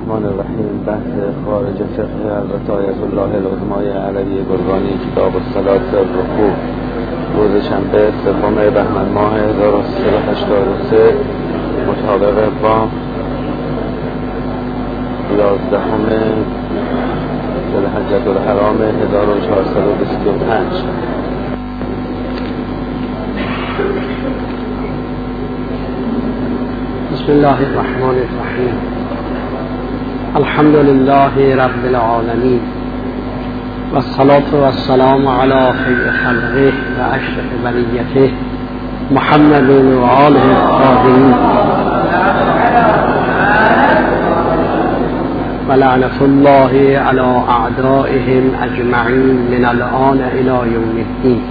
الرحمن الرحیم. بحث خارج فقه حضرت آیت الله العظمای علوی گرگانی، کتاب الصلاة الرکوع، روز شنبه سوم بهمن ماه 1383 مطابق با 11 ذوالحجة الحرام 1425. بسم الله الرحمن الرحیم. الحمد لله رب العالمین و الصلاة و السلام علی خیر خلقه و اشرف بریته محمد و آله الطاهرین و لعنة الله علی اعدائهم اجمعین من الآن الی یوم الدین.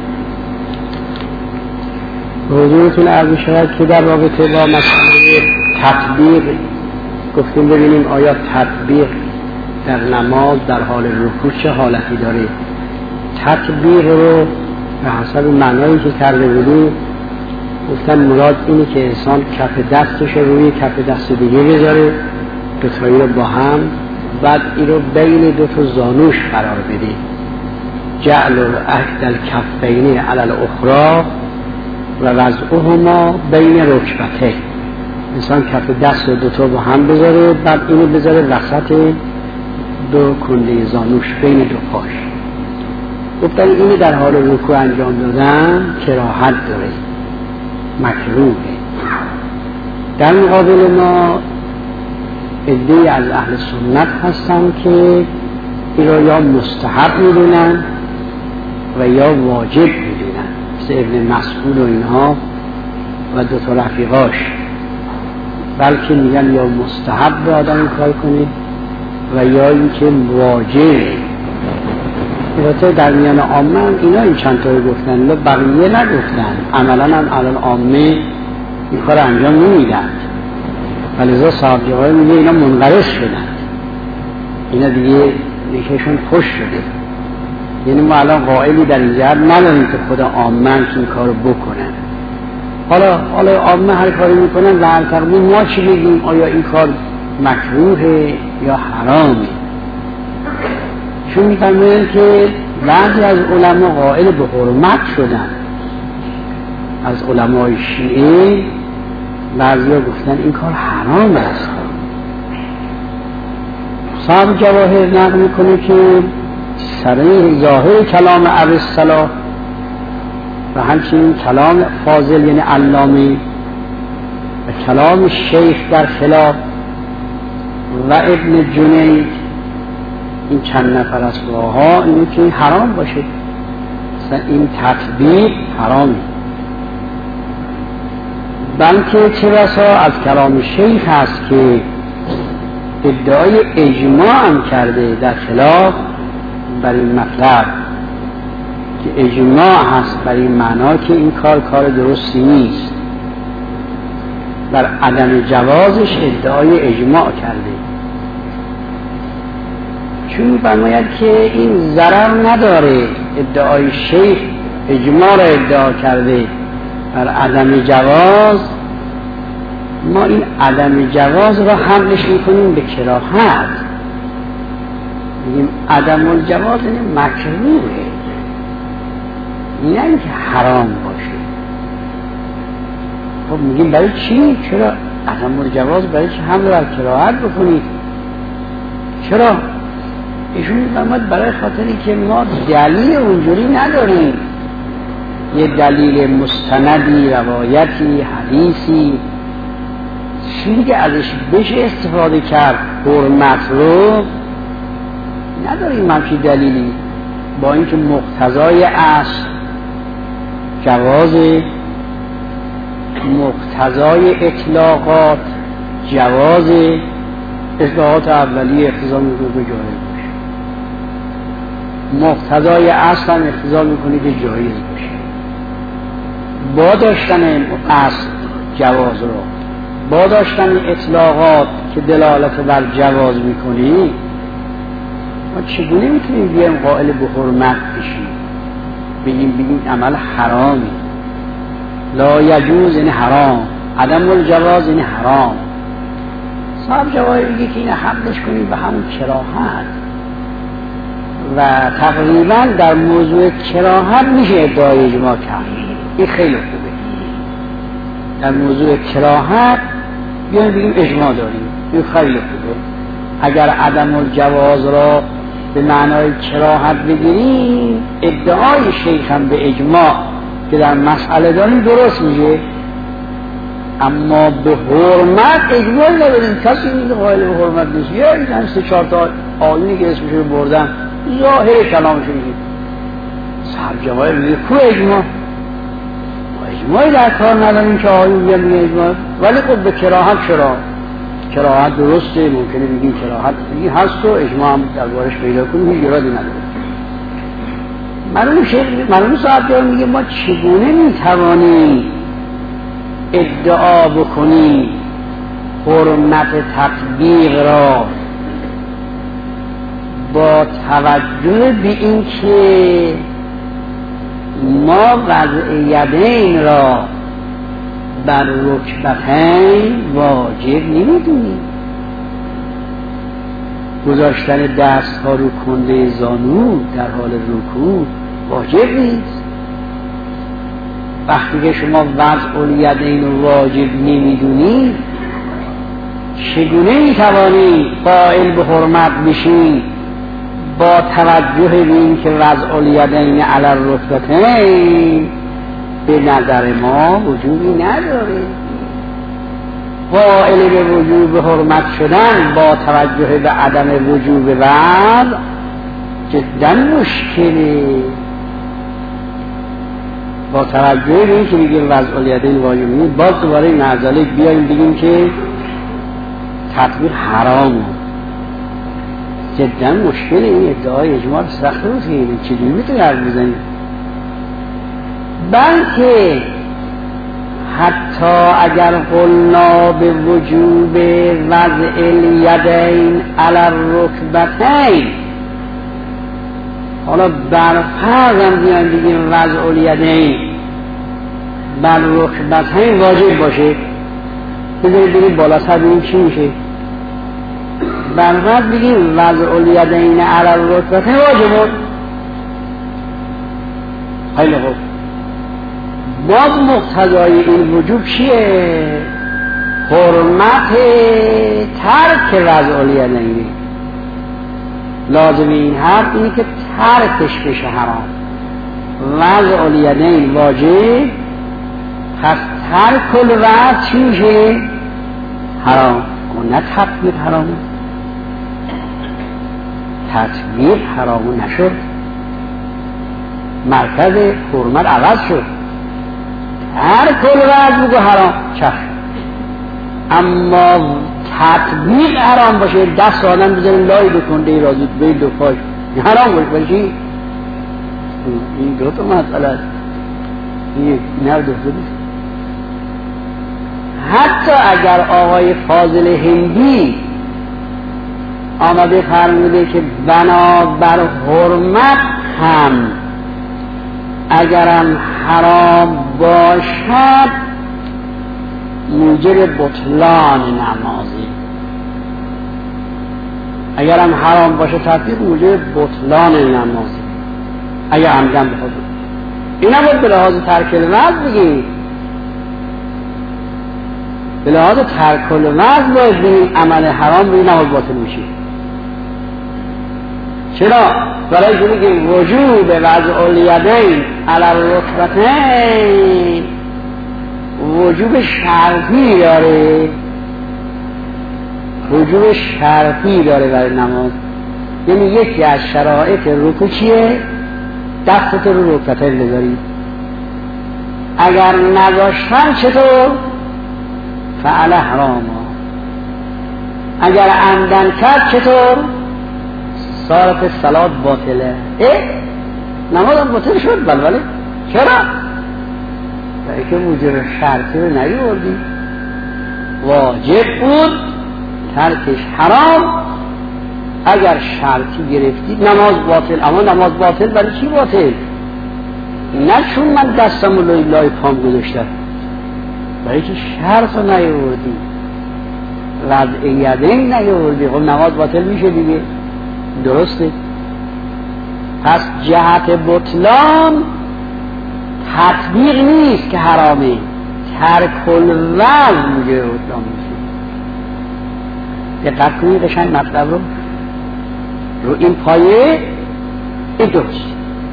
حضورتون عرض شود که در رابطه با مسئله تطبیق گفتیم ببینیم آیا تطبیق در نماز در حال رکوع چه حالتی داره. تطبیق رو به حسب معنایی که کرده بودیم گفتن مراد اینه که انسان کف دستش رو روی کف دست دیگه بذاره، دوتایی رو با هم، بعد این رو بین دو تا زانوش قرار بده. جعل احد الکفین علی الاخری و وضعهما بین رکبته. انسان کف دست و دوتا با هم بذاره، بعد اینو بذاره وسط دو کنده زانوش بین دو پاش. گفتن اینو در حال رکوع انجام دادن کراهت داره، مکروهه. در مقابل ما عده‌ای از اهل سنت هستن که این را یا مستحب میدونن و یا واجب میدونن، مثل ابن مسعود و اینها و دو تا رفیقاش، بلکه میگن یا مستحب به آدم این کار کنید و یا اینکه واجب. البته در میان عامه اینا این چند تا گفتن، ولی بقیه نگفتن. عملا هم الان عامه این کار انجام نمیدن، ولذا صاحب جواب میگه اینا منقرض شدن، اینا دیگه یکیشون خوش شده. یعنی ما الان قائلی در این جهت نداریم که خدا عامه این کارو بکنن. حالا عامه هر کاری میکنن و هر تقریبا ما چی بگیم؟ آیا این کار مکروهه یا حرامه؟ چون میفهمن که بعضی از علما قائل به حرمت شدن. از علمای شیعه بعضی ها گفتن این کار حرام است. صاحب جواهر نقل میکنه که صریح ظاهر کلام ابوالصلاح و همچنین کلام فاضل یعنی علامه و کلام شیخ در خلاف و ابن جنید، این چند نفر از فقها اینو که حرام باشه، مثلا این تطبیق حرامی. بلکه چه بسا از کلام شیخ هست که ادعای اجماع هم کرده در خلاف بر این مطلب، که اجماع هست بر این معنا که این کار درستی نیست. بر عدم جوازش ادعای اجماع کرده، چون فرماید که این ضرر نداره. ادعای شیخ اجماع را ادعا کرده بر عدم جواز، ما این عدم جواز را حملش میکنیم به کراهت، میگیم عدم الجواز یعنی مکروهه، نه اینکه حرام باشه. خب میگیم برای چی؟ چرا عدم الجواز برای چی حمل بر کراهت بکنید؟ چرا؟ ایشون میفرماید برای خاطری که ما دلیل اونجوری نداریم، یه دلیل مستندی، روایتی، حدیثی چیزی که ازش بشه استفاده کرد حرمت رو نداریم همچی دلیلی. با اینکه مقتضای اصل جواز، مقتضای اطلاقات جواز، اطلاقات اولی اقتضا میکنه که جایز باشه، مقتضای اصل هم اقتضا میکنه که جایز باشه. با داشتن اصل جواز رو، با داشتن اطلاقات که دلالت بر جواز میکنی، ما چگونه میتونیم بیایم قائل به حرمت بشیم، بگیم عمل حرامی؟ لا یجوز یعنی حرام، عدم الجواز یعنی حرام. صاحب جواهر میگه که این حملش کنید به همون کراهت و تقریبا در موضوع کراهت میشه ادعای اجماع کرد. این خیلی خوبه. در موضوع کراهت بیایم بگیم اجماع داریم، این خیلی خوبه. اگر عدم الجواز را به معنای کراهت بگیریم ادعای شیخ هم به اجماع که در مسئله داریم درست میشه، اما به حرمت اجماع نبودیم. کسی میگه قائل به حرمت نیست، یا این هم 3-4 تا آیونی که اسمشو بردن ظاهر کلامشو میگه. صاحب جواهر میگه کو اجماع؟ اجماعی در کار نداریم که آیون بیان میگه اجماع، ولی خود به کراهت چرا؟ کراهت درسته، ممکنه بگیم کراهت دیگه هست و اجماع هم دربارش پیدا کنیم، هیچ ایرادی نداره. مرحوم صاحب جواهر میگه ما چگونه میتوانیم ادعا بکنیم حرمت تطبیق را با توجه به این که ما وضع یدین را بر رکبتین واجب نمیدونیم، گذاشتن دست ها رو کنده زانو در حال رکوع واجب نیست. وقتی که شما وضع الیدین رو واجب نمیدونید چگونه میتوانید قائل به حرمت بشید با توجه به این که وضع الیدین علی الرکبتین به نظر ما وجودی نداره. قائل به وجوب حرمت شدن با توجه به عدم وجوب وضع جدا مشکله. با توجه به این که میگیم وضع الیدین واجب نیست، باز دوباره معضله بیاییم بگیم که تطبیق حرامه. جدا مشکل این ادعای اجماع سخت رو سیدیم، چجوری میتونی حرف بزنیم؟ بلکه حتی اگر قلنا به وجوب وضع الیدین علی الرکبتین، حالا بر فرض هم بیان بگیم وضع الیدین بر رکبتین واجب باشه، بذارید بگیم بالا سر بگیم چی میشه؟ بر فرض بگیم وضع الیدین علی الرکبتین واجب بود. خیلی خوب، باز مقتضای این وجوب چیه؟ حرمت ترک وضع الیدین. لازم این حرف اینه که ترکش بشه حرام. وضع الیدین واجب، پس ترک الوضع چی میشه؟ حرام. و نه تطبیق حرامه. تطبیق حرام نشد، مرکز حرمت عوض شد. ترک الوضع بگو حرام چخ، اما تطبیق حرام باشه. دست آدم بزنیم لای بکنده رازید بید و پاش حرام باشه باشی. این دو تا مسئله است، این نرد افتاده. حتی اگر آقای فاضل هندی آمده فرموده که بنابر حرمت هم اگرم حرام باشد موجب بطلان نمازی، اگرم حرام باشه تطبیق موجب بطلان نمازی اگر عمدن بخواد. این نبود به لحاظ ترک الوضع بگیم، به لحاظ ترک الوضع باید بگیم عمل حرام روی نماز باطل میشه. چرا؟ برای که میگیم وجوب وضع الیدین علی الرکبتین وجوب شرطی داره، وجوب شرطی داره برای نماز. یعنی یکی از شرایط رکوع چیه؟ دستت رو رکبتین بذاری. اگر نذاشتن چطور؟ فعل حراما. اگر عمدن کرد چطور؟ صارت صلات باطله. نماز هم باطل شد. بله. چرا؟ برای که موجب شرطی رو نیوردی، واجب بود، ترکش حرام. اگر شرطی گرفتی نماز باطل. اما نماز باطل برای چی باطل؟ نه چون من دستم رو لای پام گذاشتم، برای که شرط رو نیوردی. وضع یدین نیاوردی، خب نماز باطل میشه دیگه. درسته. پس جهت بطلان تطبیق نیست که حرامه، ترک الوضع میگه بطلان میشه. دقت کنید قشنگ مطلب رو این پایه این درست.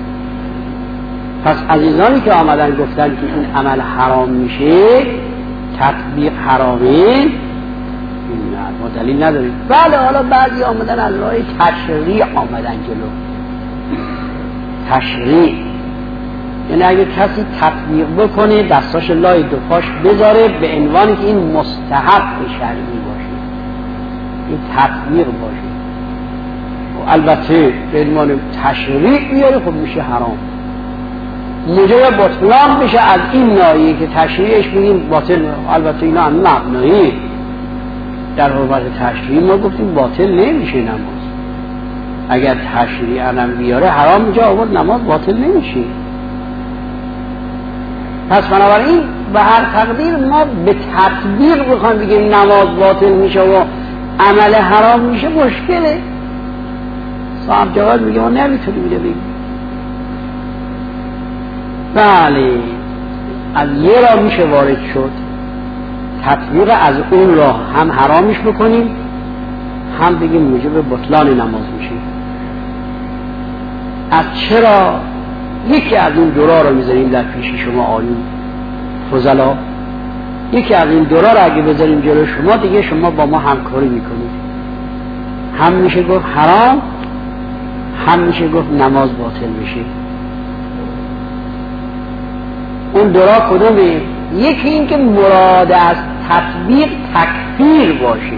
پس عزیزانی که آمدن گفتن که این عمل حرام میشه، تطبیق حرامه، این ما دلیل نداریم. بله حالا بعضی آمدن از راه تشریع آمدن جلو. تشریع یعنی اگه کسی تطبیق بکنه دستاش لای دو پاش بذاره به عنوانی که این مستحب شرعی باشه، این تطبیق باشه، و البته به عنوان تشریع بیاره، خب میشه حرام. موجب بطلان بشه از این ناحیه که تشریعش بگیم باطل. البته اینا هم مبنایی در حرمت تشریع ما گفتیم باطل نمیشه نماز. اگر تشریع هم بیاره حرام میشه، آورد نماز باطل نمیشه. پس بنابراین به هر تقدیر ما به تطبیق بخوایم بگیم نماز باطل میشه و عمل حرام میشه مشکله. صاحب جواد میگه ما نمیتونیم میگه بگیم بله از یه راه میشه وارد شد، تطبیق از اون راه هم حرامش بکنیم هم بگیم موجب بطلان نماز میشه. از چرا؟ یکی از این دورا رو میذاریم در پیش شما آیون فضلا، یکی از این دورا رو اگه بذاریم جلو شما دیگه شما با ما همکاری میکنید. هم میشه گفت حرام، هم میشه گفت نماز باطل میشه. اون دورا کدومه؟ یکی این که مراد از تطبیق تکفیر باشه،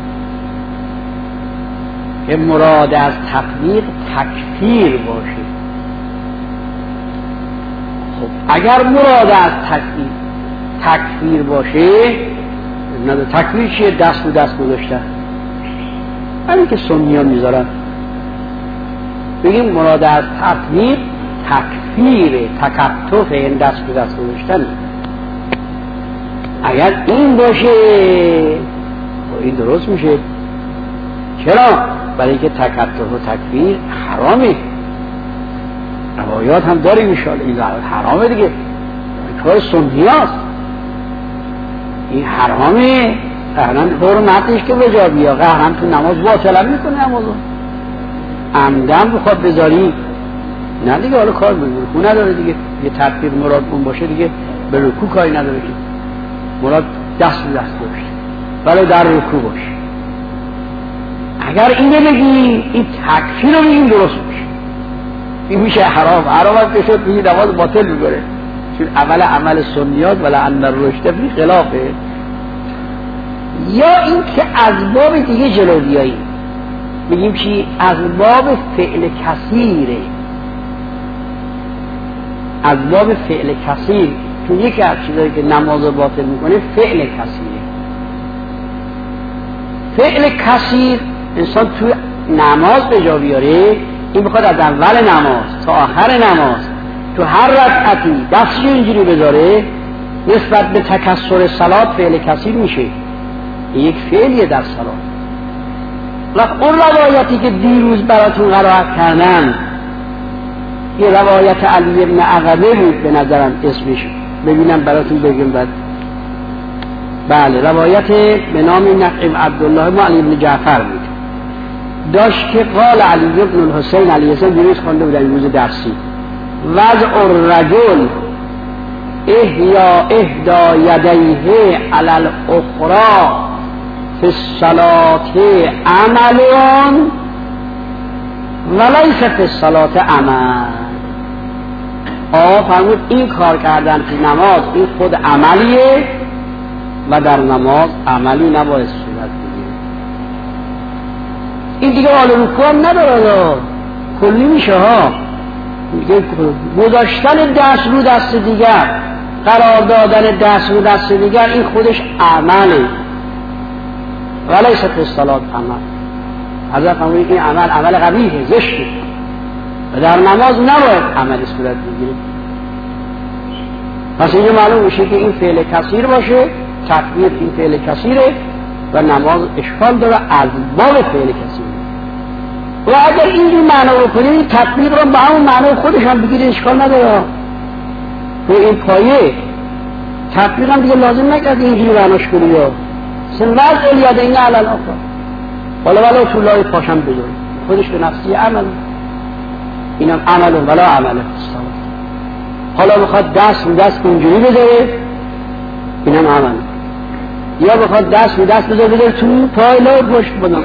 که مراد از تطبیق تکفیر باشه. خب اگر مراد از تکفیر باشه، تکفیر چیه؟ دست رو دست گذاشتن، همین که سنی ها میذارن. بگیم مراد از تطبیق تکفیر، تکتف، این دست رو دست گذاشتن. اگر این باشه این درست میشه. چرا؟ برای اینکه تکتف و تکفیر حرامه. روایات هم داریم انشاءالله این حرامه دیگه، کار سنی هست. این حرامه، قهرن حرمتش که بجا بیا، قهرن تو نماز باطل میکنه نمازو عمدن بخواد بذاری نه دیگه. حالا کار به رکوع نداره دیگه، یه تطبیق مراد اون باشه دیگه به رکوع کاری نداره که مراد دست به دست باشه ولی در رکوع باشه. اگر اینه بگیم این تکفیر رو بگیم درست میشه، این میشه حرام. حرامت بشد میگه نماز باطل میکنه، چون عمل سنیات ولی اندر رشته بی خلافه. یا این که از باب دیگه جلو بیاییم بگیم چی؟ از باب فعل کثیره، از باب فعل کثیر، چون یکی از چیزایی که نماز باطل میکنه فعل کثیره. فعل کثیر انسان توی نماز به جا بیاره، این بخواد از اول نماز تا آخر نماز تو هر رکعتی دستش اینجوری بذاره، نسبت به تکثر صلات فعل کثیر میشه. این یک فعلیه در صلات. وقت اون روایتی که دیروز براتون قرائت کردن، یه روایت علی ابن عقبه بود به نظرم اسمش، ببینم براتون بگم بعد. بله روایت به نام نقیم عبدالله ابن علی ابن جعفر بود، داشت که قال علی ابن الحسین علیه السلام دیروز خونده بودن روز درسی، وضع الرجل اهدا یدیه علی الاخرى فی الصلاة عملون ولیس فی الصلاة عمل. فرمود این کار کردن که نماز این خود عملیه و در نماز عملی نباید صورت بگیره. این دیگه حال رکوع هم نداره، کلی میشه ها. گذاشتن دست رو دست دیگر، قرار دادن دست رو دست دیگر، این خودش عمله ولیس فی الصلاة عمل. حضرت فرمود این عمل قبیحه، زشته و در نماز نباید عمل صورت بگیره. پس اینجا معلوم میشه که این فعل کثیر باشه، تطبیق این فعل کثیره و نماز اشکال داره اسباب فعل کسی و اگر اینجور معنا رو کنید تطبیق رو با همون معنا خودش هم بگیرید اشکال نداره و این پایه تطبیق هم دیگه لازم نکرد اینجوری معناش کنید یا سنوز الیادین علی الاخر ولا طولای پاشم بذارید خودش به نفسی عمل اینم عمل ولا عمل حالا بخواد دست اینجوری بذاره اینم عمل یا بخواد دست بذاره تو پای لای پشت بدم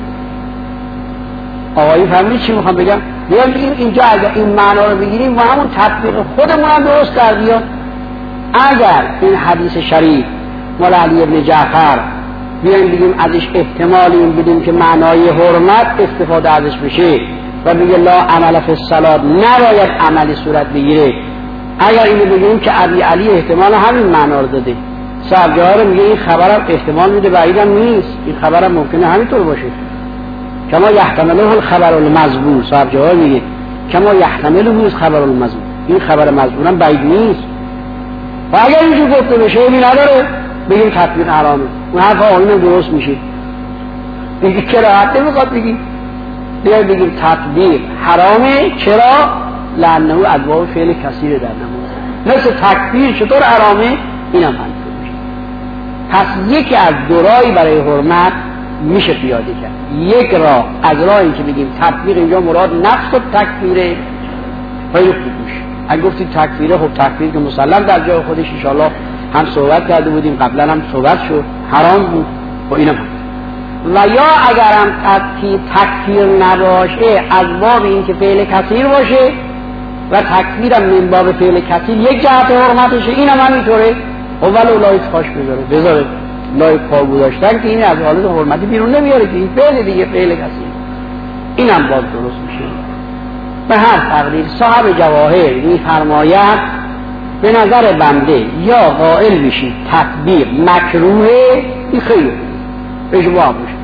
آقایی فهمید چی میخوام بگم؟ بگیم اینجا اگر این معنا رو بگیریم و همون تطبیق خودمون هم درست کردیم. اگر این حدیث شریف مال علی ابن جعفر بیایم بگیم ازش احتمال این بدیم که معنای حرمت استفاده ازش بشه و بگیم لا عمل فی الصلاة نباید عملی صورت بگیره، اگر اینو بگیم که ابی علی احتمال همین معنا رو داده، صاحب جواهر میگه این خبرم احتمال میده بعیدم نیست، این خبرم ممکنه همینطور باشه کما یحتمله الخبر المزبور. صاحب جواهر میگه کما یحتمله خبر المزبور، این خبر مزبورم بعید نیست و اگر اینجور گفته بشه این نداره بگیم تطبیق حرامه، اون حرف آقایون درست میشه. دیگه کراهت نمیخواد بگیم بگیم تطبیق حرامه. چرا؟ لانه ادوار فعل کثیر در نماز مثل تکبیر چطور حرامه اینم همینطور میشه. پس یکی از دو راهی برای حرمت میشه پیاده کرد. یک راه از راهی که بگیم تطبیق اینجا مراد نفس و تکبیره خیلی خوب میشه. اگه گفتید تکبیره خب تکبیر که مسلم در جای خودش انشاءالله هم صحبت کرده بودیم قبلا هم صحبت شد حرام بود و اینم هم. و یا اگرم تکفیر نباشه از باب این که فعل کثیر باشه و تکفیرم من باب فعل کثیر یک جهت حرمتشه اینم همینطوره اول لایت پاش بذاره لایت پا گذاشتن که این از حالت حرمتی بیرون نمیاره که این فعل دیگه فعل کثیر اینم باز درست میشه. به هر تقدیر صاحب جواهر میفرماید به نظر بنده یا قائل بشید تطبیق مکروهه این خیلی اجماع باشه.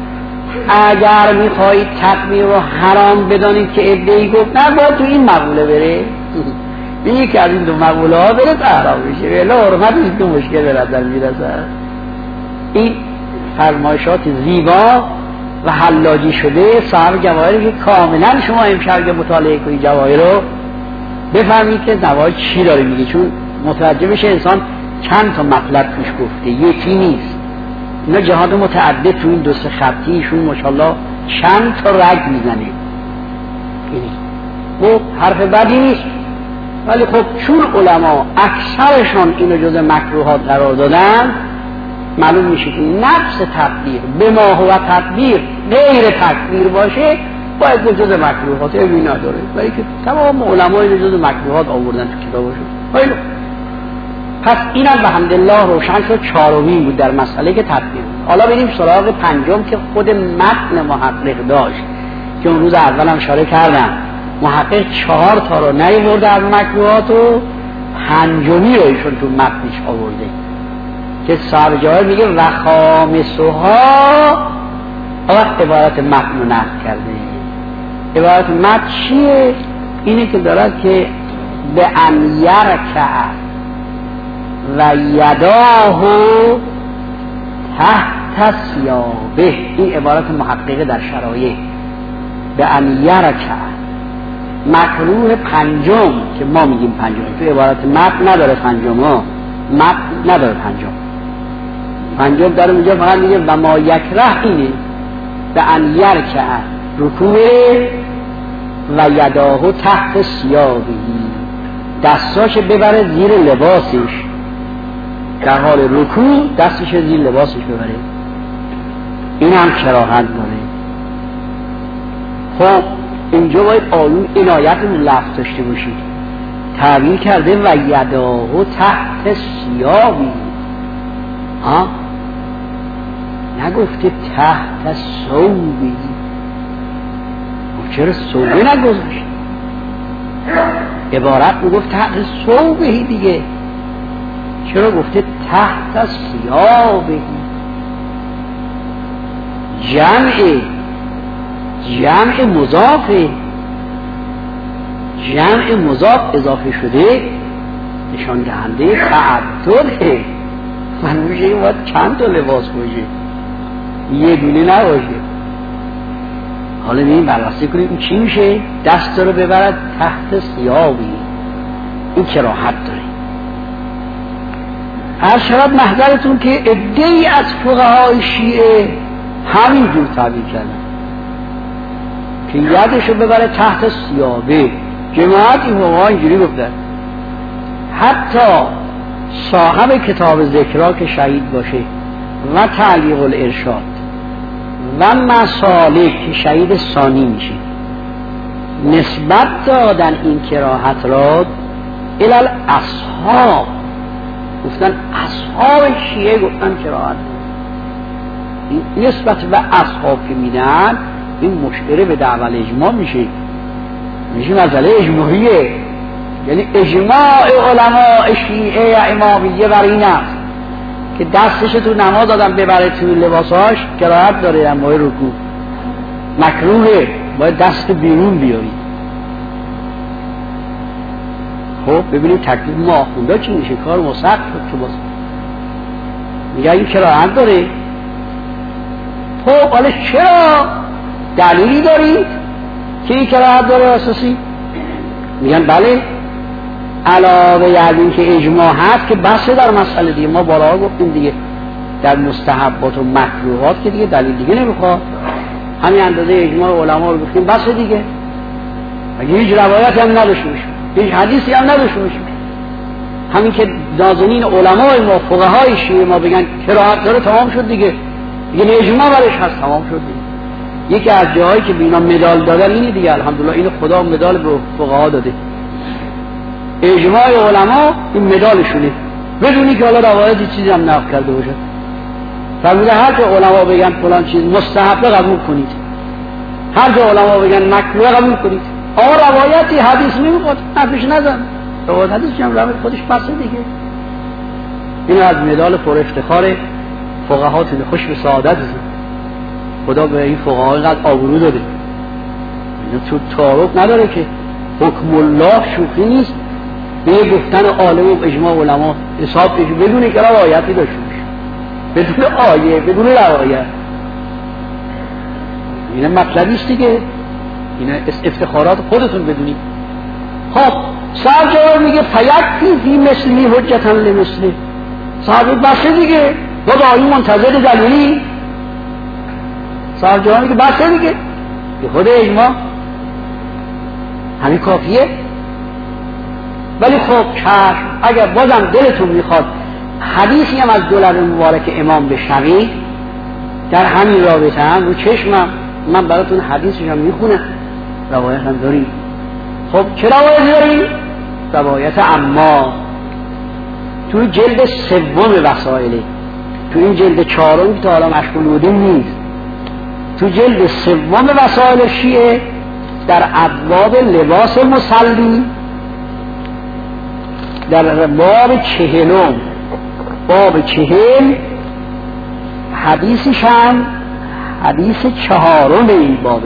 اگر میخواهید تطبیق رو حرام بدانید که ادعی گفت نه باید تو این مقوله بره این که از این دو مقوله ها بره تا حرام بشه ولی حرمت این دو مشکل به نظر میرسه. این فرمایشات زیبا و حلاجی شده صاحب جواهر که کاملا شما امشب که مطالعه کنید جواهر رو بفهمید که نواهی چی داره میگه، چون متوجه بشه انسان چند تا مطلب توش گفته یکی نیست، اینا جهاد متعدد تو این دو سه خطی ایشون ماشاءالله چند تا رگ میزنه. خب حرف بدی نیست ولی خب چون علما اکثرشون اینو جز مکروهات قرار دادن معلوم میشه که نفس تطبیق به ما هو تطبیق غیر تکبیر باشه باید جز مکروهات اینا نداره ولی که تمام علما اینو جز مکروهات آوردن تو کتابشون. پس اینم به حمدالله روشن شد چهارمین بود در مسئله که تطبیق. حالا بریم سراغ پنجم که خود متن محقق داشت که اون روز اولم اشاره کردم محقق 4 تا رو نیاورده از مکروهات و پنجمی رو ایشون تو متنش آورده که صاحب جواهر میگه و خامسها وقت عبارت متن رو نقل کرده. عبارت متن چیه؟ اینه که دارد که به ان یرکع و یداه تحت ثیابه، این عبارت محققه در شرایع به ان یرکع. مکروه پنجم که ما میگیم پنجم تو عبارت متن نداره، پنجم ها متن نداره، پنجم داره اینجا فقط میگه و ما یکره اینه به ان یرکع رکوع و یداه تحت ثیابه، دستاش ببره زیر لباسش در حال رکوع دستش زیر لباسش ببره، این هم کراهت داره. خب اینجا باید آیون عنایت رو لفظ داشته باشید. تعبیر کرده و یداه تحت ثیابه، نگفته تحت ثوبه. چرا ثوبه نگذاشت؟ عبارت میگفت تحت ثوبه دیگه، چرا گفته تحت ثیابه؟ جمع مضافه، جمع مضاف اضافه شده نشان دهنده تعدده. من میشه این باید چند تا لباس باشه یه دونه نباشه. حالا میگیم بررسی کنیم این چی میشه؟ دست رو ببرد تحت ثیابی، این کراهت داره. هر شرط محضرتون که عده‌ای از فقهای شیعه همینجور تعبیر کردن که یدشو ببره تحت ثیابه. جماعت این فقها اینجوری گفتن. حتی صاحب کتاب ذکرها که شهید باشه و تعلیق الارشاد و مسالک که شهید ثانی میشه، نسبت دادن این کراهت را الال اصحاب، گفتن اصحاب شیعه گفتن کراهت. این نسبت به اصحاب که میدن این مشکل به دعوی اجماع میشه مسئله اجماعیه. یعنی اجماع علماء شیعه یا امامیه بر این است که دستش تو نماز دادن ببره توی لباساش کراهت داره، در موقع رکوع مکروهه، باید دست بیرون بیاری. خب ببینید تکلیف ما آخونده چی میشه، کار ما سخت شد که باز میگه این کراهت داره. خب حالا چرا دلیلی دارید که این کراهت داره اساسی؟ میگن بله علاوه بر این که اجماع هست که بحث در مسئله دیگه ما بالا گفتیم دیگه، در مستحبات و مکروهات که دیگه دلیل دیگه نمیخواد، همین اندازه اجماع علما رو گفتیم بس دیگه. اگه هیچ روایتی هم نداشته باشیم، هیچ حدیثی هم نداشته باشیم، همین که نازنین علمای ما فقهای شیعه ما بگن کراهت داره تمام شد دیگه، دیگه اجماع برش هست تمام شد دیگه. یکی از جاهایی که به اینا مدال دادن اینه دیگه، الحمدلله اینو خدا مدال به فقها داده، اجماع علما این مدالشونه، بدونی که حالا روایتی چیزی هم نقل کرده باشه. فرموده هر جا علما بگن فلان چیز مستحب قبول کنید، هر جا علما بگن مکروه قبول کنید. آقا روایتی حدیث نمیخواد نفیش نزن، روایت حدیث هم روایت خودش بسه دیگه. این از مدال پر افتخار فقهاتون خوش به سعادت خدا به این فقها اینقدر آبرو داده. اینا تو تعارف نداره که حکم الله شوخی نیست، به گفتن عالم و اجماع علما حساب بشه بدون که روایتی داشته باشه، بدون آیه بدون روایت. این مطلبی است دیگه، این افتخارات خودتون بدونید. خب سرجار میگه فیکفی فی مثلی حجتا لمثله، صاحب بسه دیگه، خود آیه منتظر دلیلی. سرجار میگه بسه دیگه، به خود اجماع همین کافیه. ولی خب چشم اگر بازم دلتون میخواد حدیثی هم از دولت مبارک امام بشنوید در همین رابطه هم رو چشمم من براتون حدیثش هم میخونم، روایت هم داریم. خب چه روایت داریم؟ روایت عمار توی جلد سوم وسائله، تو این جلد چهارم که تا حالا مشغول بودیم نیست، تو جلد سوم وسائل شیعه در ابواب لباس مصلی در باب 40 باب 40 حدیثش هم حدیث 4 این بابه،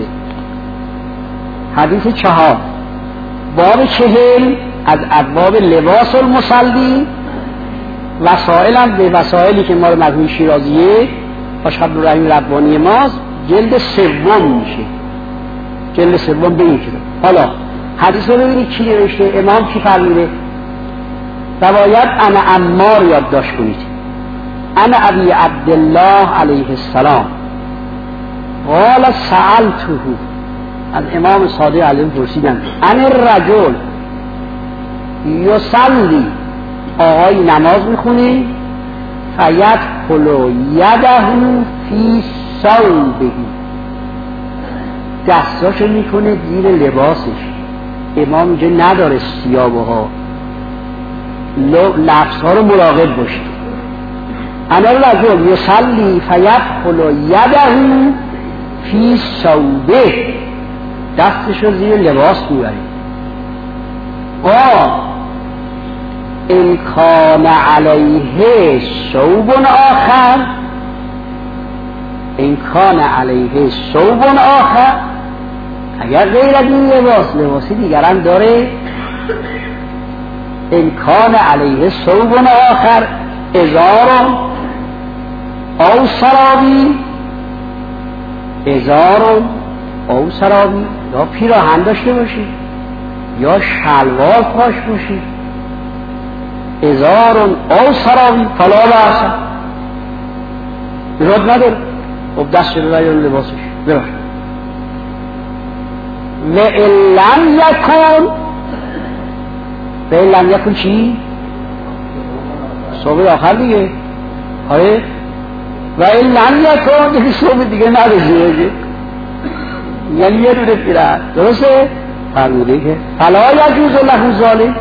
حدیث 4 باب 40 از ابواب لباس المصلی. وسائل هم به وسائلی که ما رو مجموع شیرازیه باش عبدالرحیم ربانی ماست، جلد سوم میشه، جلد سوم به این کتاب. حالا حدیث رو ببینید چی نوشته، امام چی فرموده. روایت انا عمار یادداشت کنید. انا ابی عبدالله علیه السلام قال سألته، از امام صادق علیه پرسیدن انا الرجل یصلی، آقای نماز میخونه، فیدخل یده فی ثوبه، دستاشو میکنه زیر لباسش. امام اینجا نداره ثیابه ها، لفظ ها رو مراقب باشید. انا الرجل یصلی فیدخل یده فی ثوبه، دستشو زیر لباس میبره. ان کان علیه ثوب آخر، ان کان علیه ثوب آخر، اگر غیر از این لباسی دیگران داره، ان کان علیه ثوب آخر ازار او سرابی ازارون او سرابی، یا پیراهن داشته باشی یا شلوار پاش باشی. ازارون او سرابی فلا بأس، ایراد نداره. خب دست رو برای لباسش ببر. و ان لم یکن، و ان لم یکن چی؟ صبح آخر دیگه. آره و این لم یکن یعنی صبح دیگه نداشته، یعنی یه دونه پیرهن. درسته؟ فرموده که فلا یجوز له ذلک،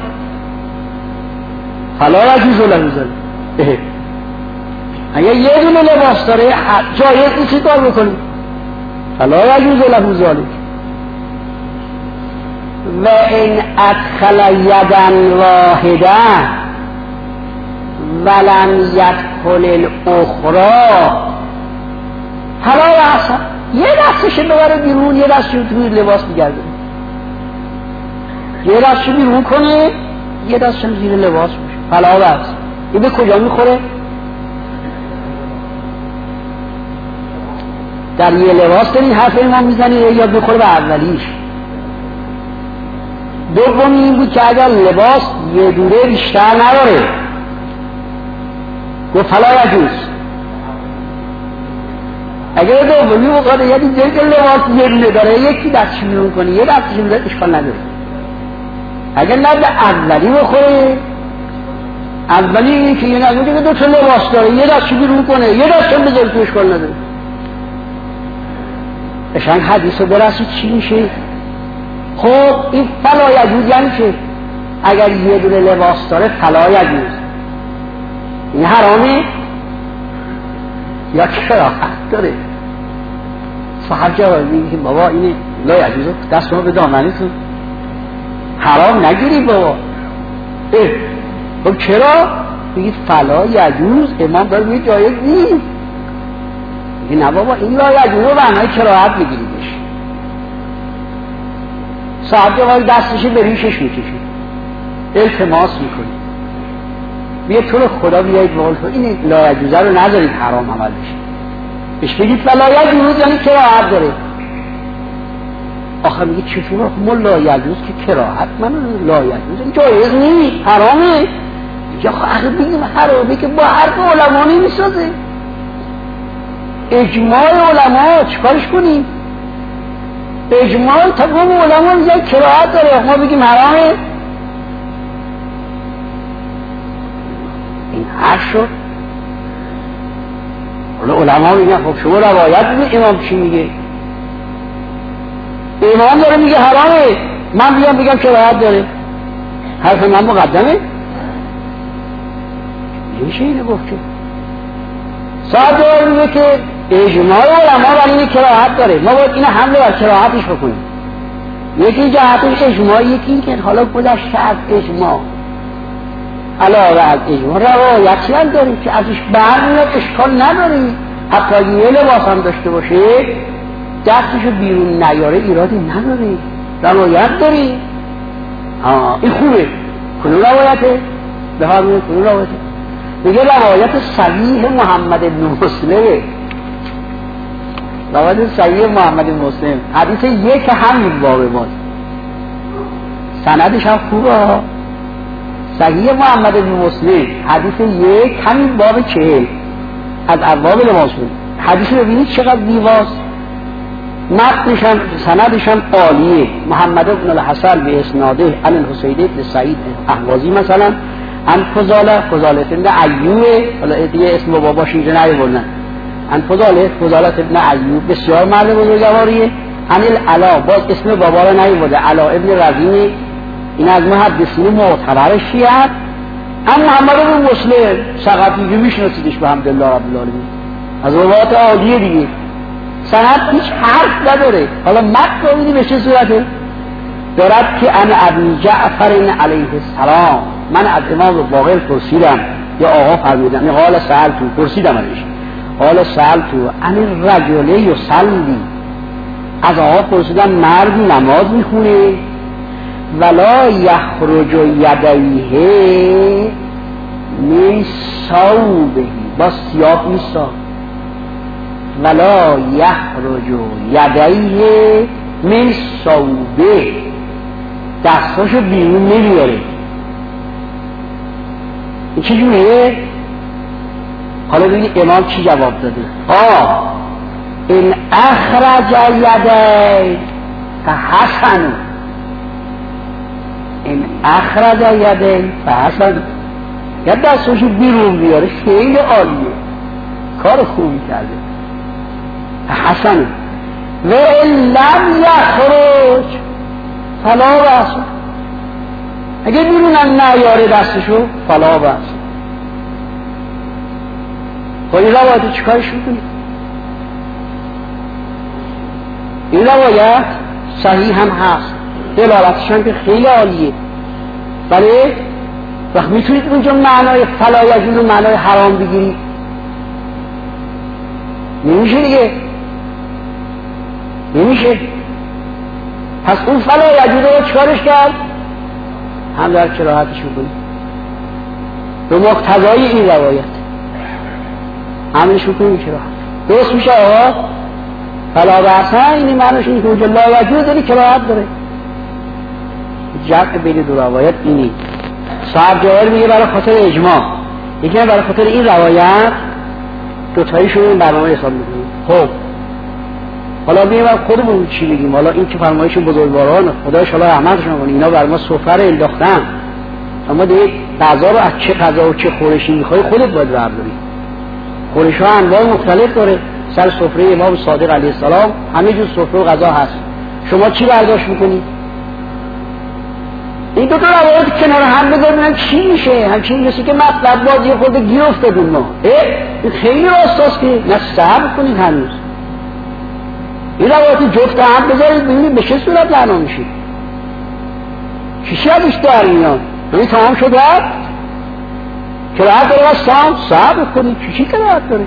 فلا یجوز له ذلک. اگه یه دونه لباس داره جایز نیست چی کار بکنی؟ فلا یجوز له ذلک. و این ادخل یدن واحده ولم یدخل الاخرى فلا بأس، یه دستش ببره بیرون، یه دستش توی لباس بگرده، یه دستش بیرون کنه، یه دستش زیر لباس باشه، فلا بأس. این به کجا میخوره؟ در یه لباس دارین حرف ایمان میزنی یا بخوره به اولیش؟ دومی این بود که اگر لباس یه دوره بیشتر نداره و فلا یجوز. اگر دومی بخوره یعنی جایی که لباس یه دوره داره یکی دستش بیرون کنه یه دستش بیرون اشکال نداره. اگر نه به اولی بخوره، اولی اینی که یه نگوشه که دو تا لباس داره یه دستش بیرون کنه یه دستش بذاره تو اشکال نداره. اشان حدیث رو برسید چی میشه؟ خب این فلا یجوز یعنی چه؟ اگر یه دونه لباس داره فلا یجوز، این حرامه یا کراهت داره؟ صاحب جواب میگه که بابا اینه لا یجوز، دست ما به دامنتون حرام نگیرید بابا. خب چرا؟ میگید فلا یجوز، امام داره میگه جایز نیست. میگه نه بابا این لا یجوز رو معنای کراهت بگیریدش. صاحب جواب دستش به ریشش میکشه، التماس میکنه، بیه تو رو خدا بیایید بقول تو این لا یجوزه رو نذارید حرام عمل بشه. بهش بگید فلا یجوز یعنی کراهت داره. آخه میگه چطور ما لا یجوز که کراهت، من لا یجوز جایز نیست حرامه. یا آخه بگیم حرامه که با حرف علما نمیسازه، اجماع علما چیکارش کنیم؟ اجماع تمام علما میگن کراهت داره، ما بگیم حرامه؟ این حرف شد. علما میگن خب شما روایت بگید امام چی میگه. امام داره میگه حرامه، من بگم کراهت داره، حرف من مقدمه؟ نمیشه اینو گفت که ساعت داره میگه که اجماع علما بر این کراهت داره، ما باید این حمله بر کراهتش بکنیم. یکی جهتش اجماع، یکی این که حالا گذشته از اجماع علاوه از اجماع روایتی هم داریم که ازش برمیاد اشکال نداریم، حتی یه لباس هم داشته باشه دستشو بیرون نیاره ایرادی نداره، روایت داریم. این خوبه، کنون روایته به حال میگه کنون روایته. میگه روایت صحیح محمد بن مسلم، روایت صحیح محمد بن مسلم حدیث یک همین باب ماست، سندش هم خوبه. صحیح محمد بن مسلم حدیث یک همین باب 40 از ابواب لباس بود. حدیث رو ببینید چقدر دیواست، متنش هم سندش هم عالیه. محمد بن الحسن به اسناده عن الحسین بن سعید احوازی مثلا عن فضاله بن ایوب، حالا دیگه اسم باباش اینجا نیاوردن، عن فضاله بن ایوب بسیار مرد بزرگواریه. عن العلا باز اسم بابا رو نیاورده، علا ابن رزین، این از محدثین معتبر شیعه. عن محمد بن مسلم ثقفی که میشناسیدش به حمدالله رب العالمین، از روایات عالیه دیگه، سند هیچ حرف نداره. حالا متن رو ببینید به چه صورته دارد که ان ابی جعفر علیه السلام، من از امام باقر پرسیدم یا آقا فرمودن، قال سألتو، پرسیدم ازش، قال سألتو ان الرجل یصلی، از آقا پرسیدم مرد نماز میخونه ولا یخرج یدیه من ثوبه، با ثیاب نیستا، ولا یخرج یدیه من صوبه، دستاشو بیرون نمیاره. این چه جوریه؟ حالا ببینید امام چی جواب داده. این اخرج یدیه فحسن، این اخرج یدیه فحسن، یا دستاشو بیرون بیاره خیلی عالیه، کار خوبی کرده. فحسن و ان لم یخرج فلا بأس، اگه بیرونم نیاره دستشو فلا بأس. خب این روایت چیکارش میکنی؟ این روایت صحیح هم هست، دلالتش هم که خیلی عالیه، ولی وقت میتونید اونجا معنای فلا یجوز رو معنای حرام بگیرید؟ نمیشه دیگه، نمیشه. پس اون فلا یجوز رو چیکارش کرد؟ هم در کراهتش میکنید به مقتضای این روایت همینش میکنید کراهت درست میشه. آقا فلا بأس اینی معنیش اینه که اونجا لا یجوز داری کراهت داره. جمع بین دو روایت اینی. صاحب جواهر میگه برای خاطر اجماع، یکی برای خاطر این روایت دوتاییشون برنامه حساب میکنیم. خب حالا میگم خودمون چی بگیم؟ حالا این که فرمایش بزرگواران خدا ان شاءالله رحمتشون کنه، اینا بر ما سفره انداختن، اما دیگه غذا رو از چه غذا و چه خورشی میخوای خودت باید برداری. خورش ها انواع مختلف داره، سر سفره امام صادق علیه السلام همه جور سفره و غذا هست، شما چی برداشت میکنی؟ این دو تا روایت کنار هم بذاریم چی میشه؟ همچین میشه که مطلب بازی خود گیر افتادیم ما. این خیلی راستاست که نه صبر کنید هنوز. این روایت جفت هم بذارید ببینید به چه صورت معنا میشه. چیشی ازش در میاد؟ یعنی تمام شد رفت؟ کراهت داره وستان؟ صبر کنید. چیشی کراهت داره؟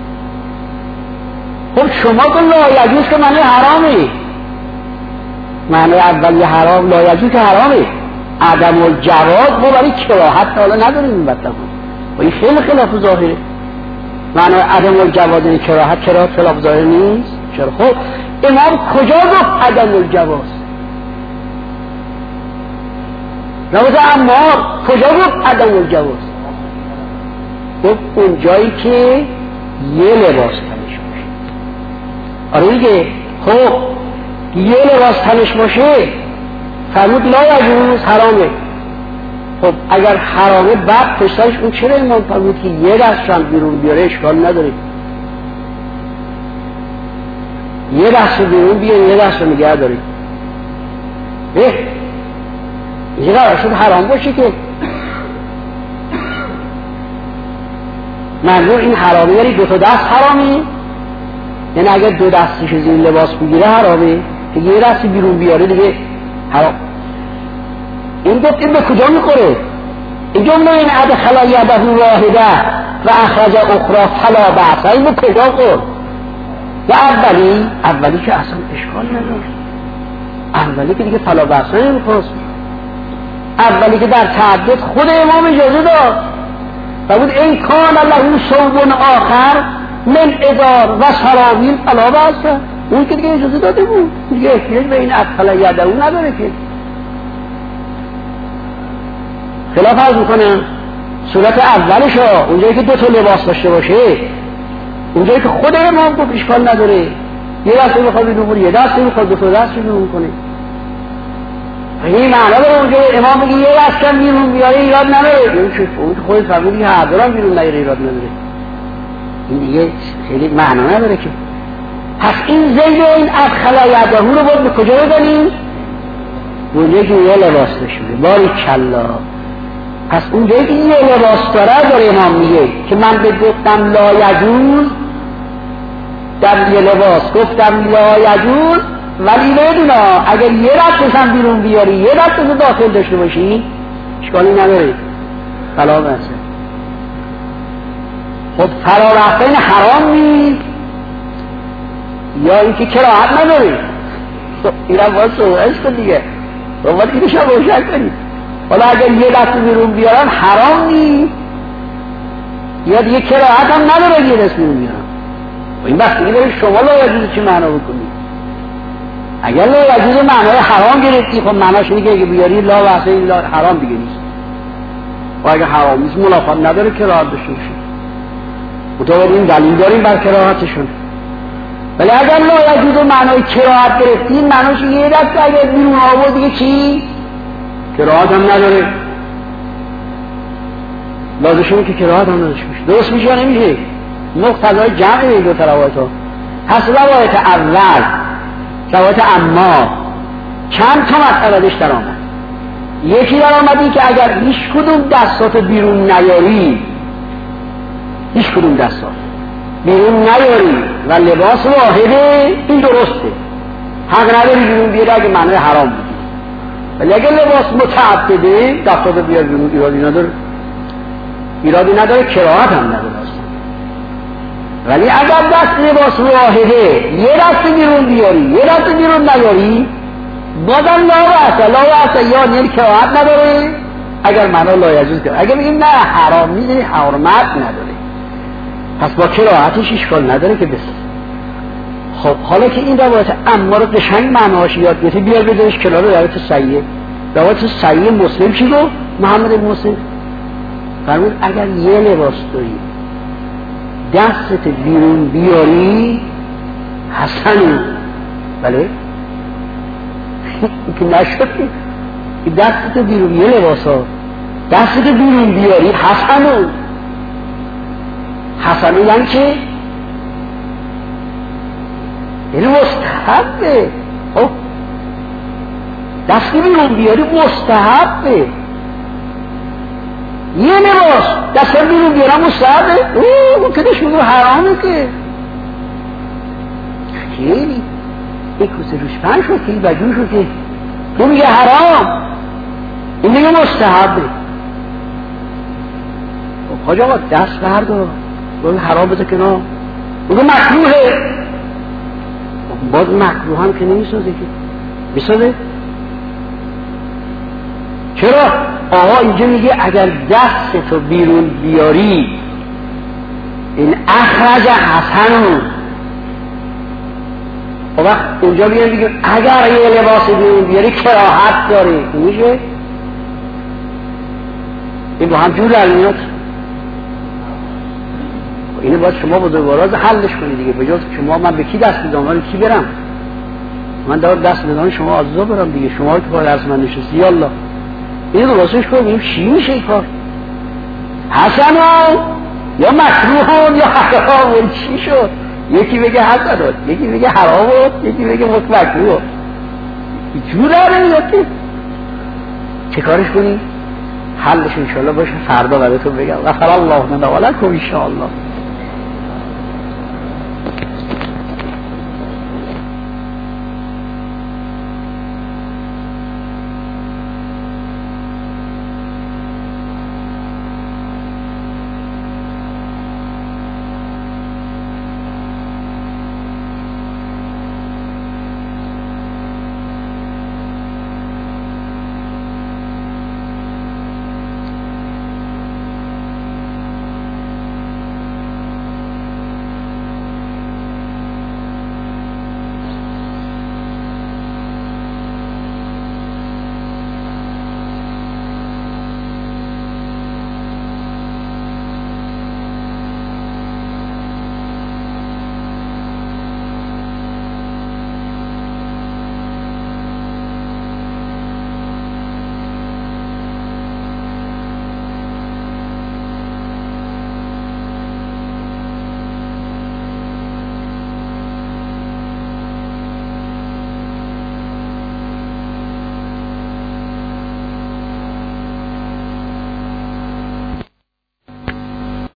خب شما کن لا یجوز که معنی حرامه، معنی اولی حرام لا یجوز که حرامه، عدم الجواز ما برای کراهت حالا نداریم این مطلب و این خیلی خلاف ظاهره. معنی عدم الجواز این کراهت خلاف ظاهر نیست. چرا؟ خب امام کجا گفت عدم الجواز؟ روز عمار کجا گفت عدم الجواز؟ گفت اون جایی که یه لباس تنش باشه. آره دیگه. خب یه لباس تنش باشه فرمود لا یجوز حرامه. خب اگر حرامه بعد پشتش اون چرا امام فرمود که یه دستشم بیرون بیاره اشکال نداره؟ یه دست بیرون بیاره یه دست رو نگه داره. یه قرار شد حرام باشه که منظور این حرامه یعنی دو تا دست حرامی؟ یعنی اگر دو دستش زیر لباس بگیره حرامه که یه دست بیرون بیاره دیگه حرام. این گفت این به کجا میخوره؟ این جمله این ادخل یده واحده و اخرج اخرى فلا بأس این به کجا خورد؟ و اولی که اصلا اشکال نداره، اولی که دیگه فلا بأس نمیخواست، اولی که در تعدد خود امام اجازه داد و بود این کان له ثوب آخر من ازار و سراویل فلا بأس، اون که دیگه اجازه داده بود، دیگه احتیاج به این ادخل یده او نداره که. خلاف عرض میکنم صورت اولش ها اونجایی که دو تا لباس داشته باشه، اونجایی که خود امام گفت اشکال نداره، یه دست میخواد بیرون کنه یه دست میخواد دو تا دست بیرون کنه، این معنا داره اونجا امام میگه یه دست کم بیرون بیاره ایراد نداره، اون که خود فرمودی که هر دارم بیرون نیاره ایراد نداره، این دیگه خیلی معنا نداره که. پس این زید این ادخل یده رو باید به کجا بدنیم؟ اونجایی که یه لباس داشته باری کلا. پس اونجایی که یه لباس داره امام میگه که من به گفتم لا یجوز در یه لباس گفتم لا یجوز، ولی بدونا اگر یه دستش هم بیرون بیاری یه دستش داخل داشته باشی اشکالی نداره فلا بأس. خب فرا رفتن حرام نیست یا اینکه کراهت نداره؟ این هم باید سوهش کن دیگه، باید اینش هم روشن کنید. حالا اگر یه دست بیرون بیارن حرام نیست یا دیگه کراهت هم نداره یه دست بیرون بیارن؟ این بستگی داره شما لایجوز چی معنا بکنید. اگر لایجوز معنای حرام گرفتی خب معناش اینه که اگه بیاری لا واسه این حرام دیگه نیست، و اگه حرام نیست ملافات نداره که راحت داشته باشید. متوجه این دلیل داریم بر کراهتشون. ولی اگر لایجوز معنای کراهت گرفتین معناش یه دست اگر بیرون آورد دیگه چی؟ کراهت هم نداره. لازمه که کراهت هم نداشته باشه. درست میشه یا نمیشه؟ مقتضای جمع این دو تا روایت ها هست. روایت اول روایت اما چند تا مسئلهش در آمد. یکی در آمدی که اگر هیچ کدوم دستات بیرون نیاری، هیچ کدوم دستات بیرون نیاری و لباس واحده، این درسته، حق نداری بیرون بیاری اگه معنای حرام بودی. ولی اگه لباس متعدده دستات بیار بیرون ایرادی نداره، کراهت هم نداره اصلا. ولی اگر دست لباس واحده یه دست بیرون بیاری یه دست بیرون نیاری بازم لا یا یعنی کراهت نداره اگر معنا لایجوز کنه. اگر بگیم نه حرام نیست یعنی حرمت نداره، پس با کراهتش اشکال نداره که بس. خب حالا که این روایت اما رو قشنگ معناهاش یاد گرفتی بیار بذارش کنار روایت صحیح. روایت صحیح مسلم چی گفت؟ محمد مسلم فرمود اگر یه لباس داری دستت بیرون بیاری حسنی، بله که نشد که دستت بیرون یه لباس ها دستت بیرون بیاری حسنی یعنی چه؟ یعنی مستحبه. خب دستی بیرون بیاری مستحبه. یه لباس دست بیرون بیارم مستحبه، اون که دشمون حرامه که خیلی یک کوسه روش پنج شد که بجون شد که تو میگه حرام این میگه مستحبه. خب آقا دست بردار اون حرام بده کنار، اون مکروهه. باز مکروه هم که نمیسازه که میسازه. چرا؟ آقا اینجا میگه اگر دستتو بیرون بیاری این اخرج حسن. و وقت اونجا میگه اگر یه لباس بیرون بیاری کراهت داره، میشه این با هم جور المیاد. اینه باید شما بزرگوارا حلش کنید دیگه. به جز شما من به کی دست بدم کی برم؟ من دست بدم شما عزیزا برم دیگه. شما که با درس من نشستی یالله این رو واسهش کنیم چی میشه این کار؟ حسن یا مکروه یا حرام چی شد؟ یکی بگه حسن یکی بگه حرام یکی بگه مکروه. جور داره میاد که چه کارش کنیم؟ حلش انشاءالله باشه فردا براتون بگم. غفر الله لنا و لکم انشاءالله.